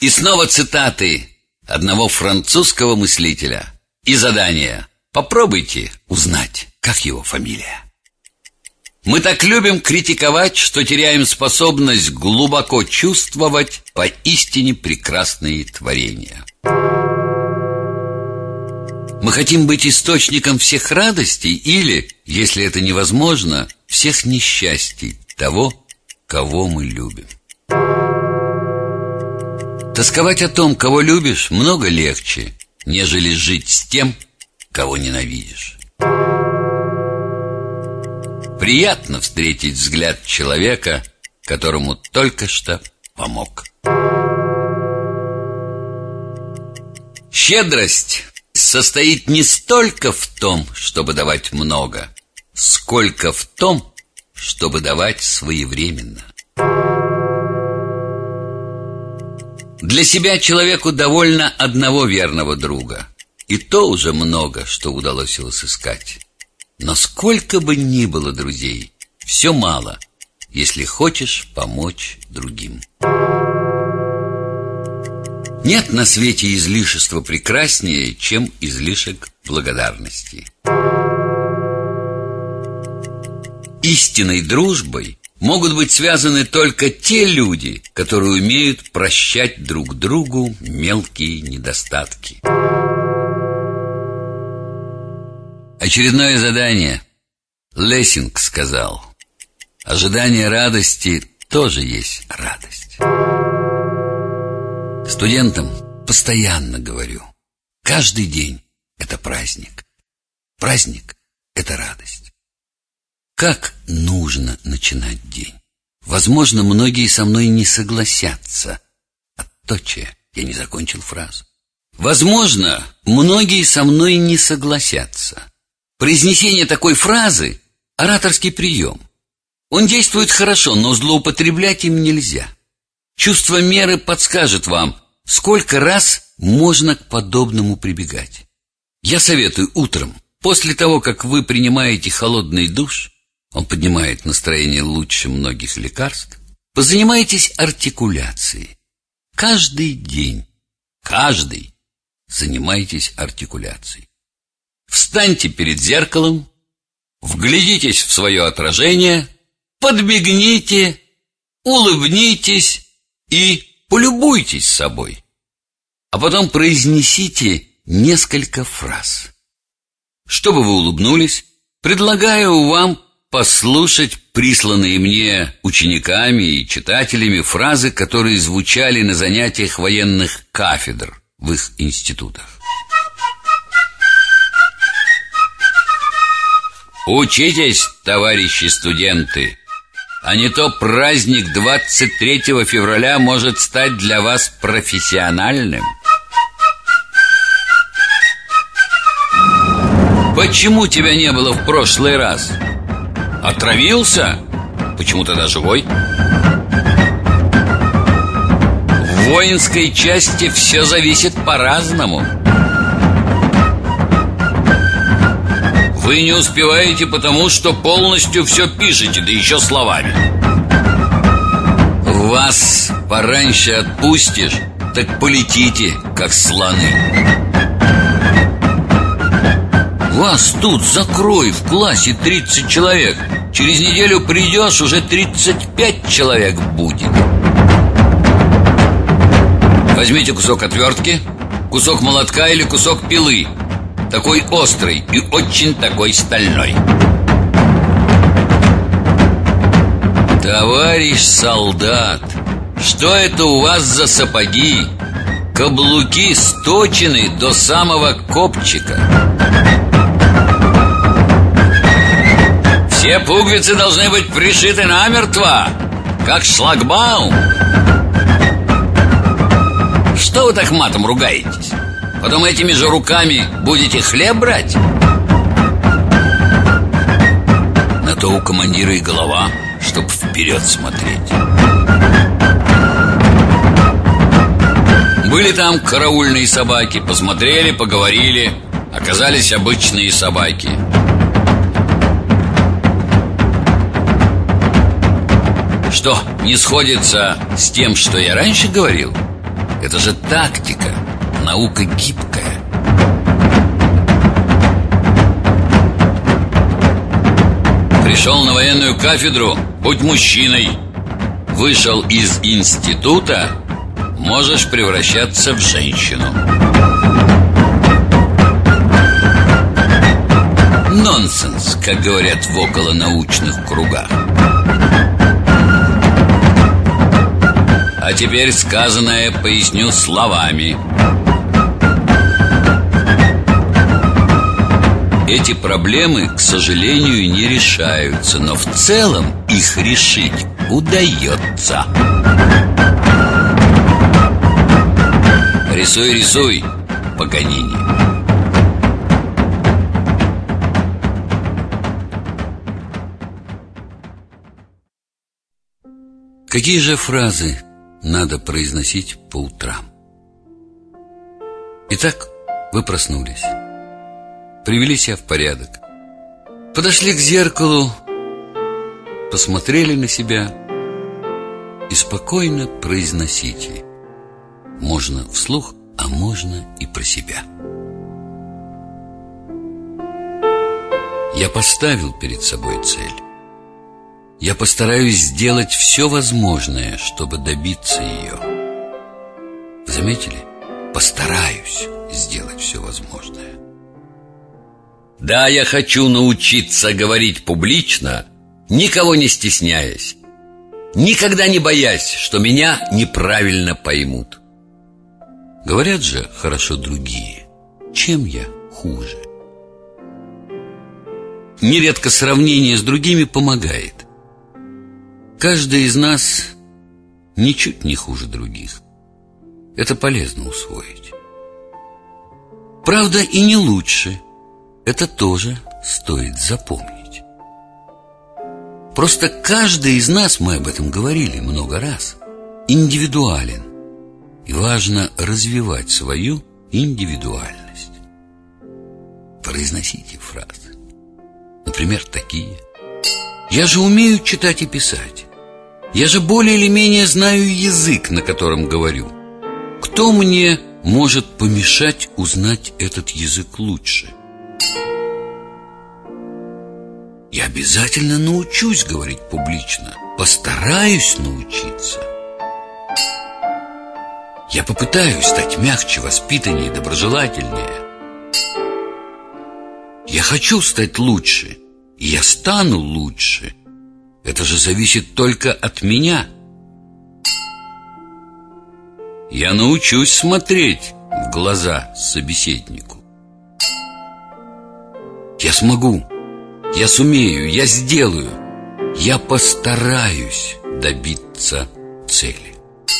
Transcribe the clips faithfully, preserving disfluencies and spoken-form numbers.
И снова цитаты одного французского мыслителя. И задание: попробуйте узнать, как его фамилия. Мы так любим критиковать, что теряем способность глубоко чувствовать поистине прекрасные творения. Мы хотим быть источником всех радостей или, если это невозможно, всех несчастий того, кого мы любим. Тосковать о том, кого любишь, много легче, нежели жить с тем, кого ненавидишь. Приятно встретить взгляд человека, которому только что помог. Щедрость состоит не столько в том, чтобы давать много, сколько в том, чтобы давать своевременно. Для себя человеку довольно одного верного друга, и то уже много, что удалось его сыскать. Но сколько бы ни было друзей, все мало, если хочешь помочь другим. Нет на свете излишества прекраснее, чем излишек благодарности. Истинной дружбой могут быть связаны только те люди, которые умеют прощать друг другу мелкие недостатки. Очередное задание. Лессинг сказал: ожидание радости тоже есть радость. Студентам постоянно говорю: каждый день – это праздник. Праздник – это радость. Как нужно начинать день? Возможно, многие со мной не согласятся. Отточие, я не закончил фразу. Возможно, многие со мной не согласятся. Произнесение такой фразы – ораторский прием. Он действует хорошо, но злоупотреблять им нельзя. Чувство меры подскажет вам, сколько раз можно к подобному прибегать. Я советую утром, после того, как вы принимаете холодный душ, он поднимает настроение лучше многих лекарств, позанимайтесь артикуляцией. Каждый день, каждый, занимайтесь артикуляцией. Встаньте перед зеркалом, вглядитесь в свое отражение, подмигните, улыбнитесь и полюбуйтесь собой. А потом произнесите несколько фраз. Чтобы вы улыбнулись, предлагаю вам послушать присланные мне учениками и читателями фразы, которые звучали на занятиях военных кафедр в их институтах. Учитесь, товарищи студенты, а не то праздник двадцать третьего февраля может стать для вас профессиональным. Почему тебя не было в прошлый раз? Отравился? Почему тогда живой? В воинской части все зависит по-разному. Вы не успеваете потому, что полностью все пишете, да еще словами. Вас пораньше отпустишь, так полетите, как слоны. Вас тут закрой в классе тридцать человек. Через неделю придешь, уже тридцать пять человек будет. Возьмите кусок отвертки, кусок молотка или кусок пилы. Такой острый и очень такой стальной. Товарищ солдат, что это у вас за сапоги? Каблуки сточены до самого копчика. Все пуговицы должны быть пришиты намертво, как шлагбаум. Что вы так матом ругаетесь? Потом этими же руками будете хлеб брать? На то у командира и голова, чтоб вперед смотреть. Были там караульные собаки, посмотрели, поговорили, оказались обычные собаки. Что, не сходится с тем, что я раньше говорил? Это же тактика, наука гибкая. Пришел на военную кафедру, будь мужчиной. Вышел из института, можешь превращаться в женщину. Нонсенс, как говорят в околонаучных кругах. А теперь сказанное поясню словами. Эти проблемы, к сожалению, не решаются, но в целом их решить удается. Рисуй, рисуй, Паганини. Какие же фразы надо произносить по утрам? Итак, вы проснулись, привели себя в порядок, подошли к зеркалу, посмотрели на себя и спокойно произносите. Можно вслух, а можно и про себя. Я поставил перед собой цель. Я постараюсь сделать все возможное, чтобы добиться ее. Вы заметили? Постараюсь сделать все возможное. Да, я хочу научиться говорить публично, никого не стесняясь, никогда не боясь, что меня неправильно поймут. Говорят же хорошо другие. Чем я хуже? Нередко сравнение с другими помогает. Каждый из нас ничуть не хуже других. Это полезно усвоить. Правда, и не лучше. Это тоже стоит запомнить. Просто каждый из нас, мы об этом говорили много раз, индивидуален. И важно развивать свою индивидуальность. Произносите фразы. Например, такие. Я же умею читать и писать. Я же более или менее знаю язык, на котором говорю. Кто мне может помешать узнать этот язык лучше? Я обязательно научусь говорить публично. Постараюсь научиться. Я попытаюсь стать мягче, воспитаннее, доброжелательнее. Я хочу стать лучше, и я стану лучше. Это же зависит только от меня. Я научусь смотреть в глаза собеседнику. Я смогу, я сумею, я сделаю. Я постараюсь добиться цели.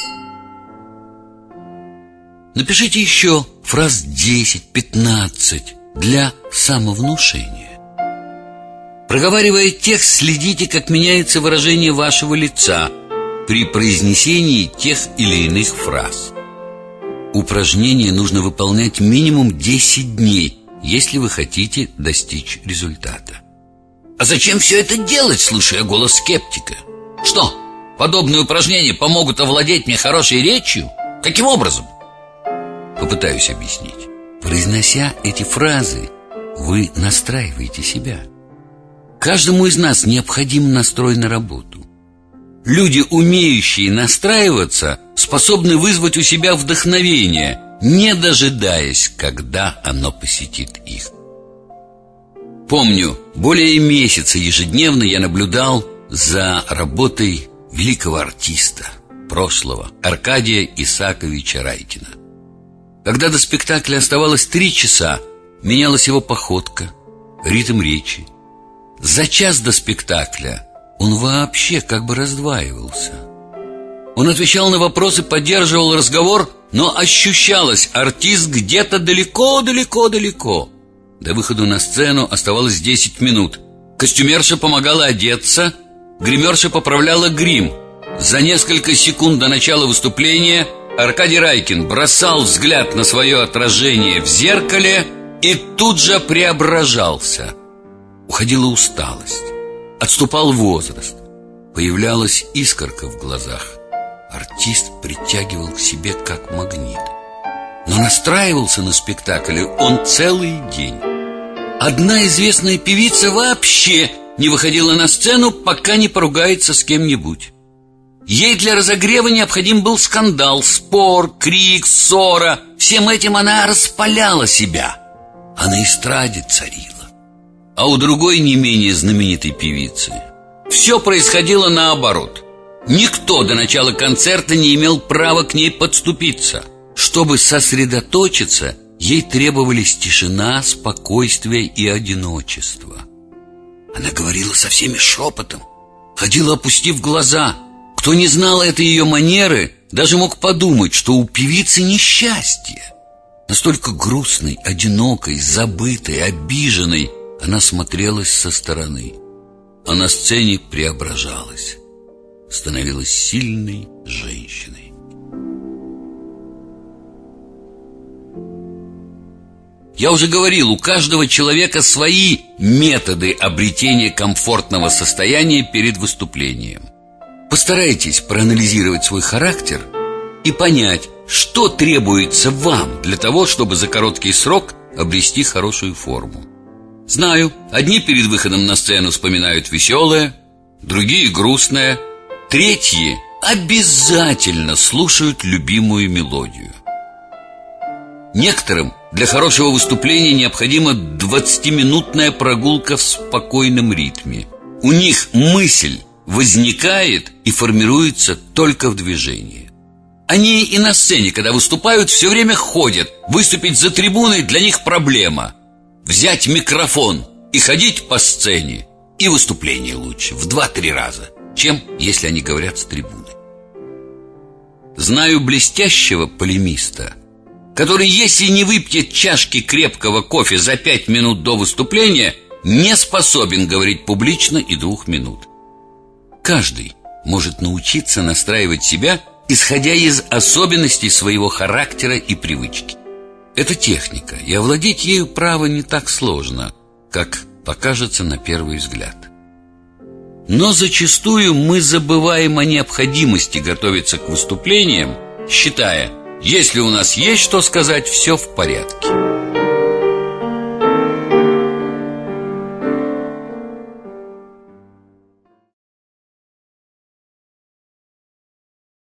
Напишите еще фраз десять-пятнадцать для самовнушения. Проговаривая текст, следите, как меняется выражение вашего лица при произнесении тех или иных фраз. Упражнение нужно выполнять минимум десять дней, если вы хотите достичь результата. А зачем все это делать, слушая голос скептика? Что, подобные упражнения помогут овладеть мне хорошей речью? Каким образом? Попытаюсь объяснить. Произнося эти фразы, вы настраиваете себя. Каждому из нас необходим настрой на работу. Люди, умеющие настраиваться, способны вызвать у себя вдохновение, не дожидаясь, когда оно посетит их. Помню, более месяца ежедневно я наблюдал за работой великого артиста прошлого Аркадия Исааковича Райкина. Когда до спектакля оставалось три часа, менялась его походка, ритм речи. За час до спектакля он вообще как бы раздваивался. Он отвечал на вопросы, поддерживал разговор, но ощущалось, артист где-то далеко-далеко-далеко. До выхода на сцену оставалось десять минут. Костюмерша помогала одеться, гримерша поправляла грим. За несколько секунд до начала выступления Аркадий Райкин бросал взгляд на свое отражение в зеркале и тут же преображался. Уходила усталость, отступал возраст, появлялась искорка в глазах, артист притягивал к себе как магнит. Но настраивался на спектакль он целый день. Одна известная певица вообще не выходила на сцену, пока не поругается с кем-нибудь. Ей для разогрева необходим был скандал, спор, крик, ссора. Всем этим она распаляла себя, а на эстраде царила. А у другой не менее знаменитой певицы все происходило наоборот. Никто до начала концерта не имел права к ней подступиться. Чтобы сосредоточиться, ей требовались тишина, спокойствие и одиночество. Она говорила со всеми шепотом, ходила опустив глаза. Кто не знал этой ее манеры, даже мог подумать, что у певицы несчастье. Настолько грустной, одинокой, забытой, обиженной она смотрелась со стороны. А на сцене преображалась, становилась сильной женщиной. Я уже говорил, у каждого человека свои методы обретения комфортного состояния перед выступлением. Постарайтесь проанализировать свой характер и понять, что требуется вам для того, чтобы за короткий срок обрести хорошую форму. Знаю, одни перед выходом на сцену вспоминают веселое, другие грустное, третьи обязательно слушают любимую мелодию. Некоторым для хорошего выступления необходима двадцатиминутная прогулка в спокойном ритме. У них мысль возникает и формируется только в движении. Они и на сцене, когда выступают, все время ходят. Выступить за трибуной для них проблема. Взять микрофон и ходить по сцене, и выступление лучше в два-три раза, чем если они говорят с трибуны. Знаю блестящего полемиста, который, если не выпьет чашки крепкого кофе за пять минут до выступления, не способен говорить публично и двух минут. Каждый может научиться настраивать себя, исходя из особенностей своего характера и привычки. Это техника, и овладеть ею, право, не так сложно, как покажется на первый взгляд. Но зачастую мы забываем о необходимости готовиться к выступлениям, считая, если у нас есть что сказать, все в порядке.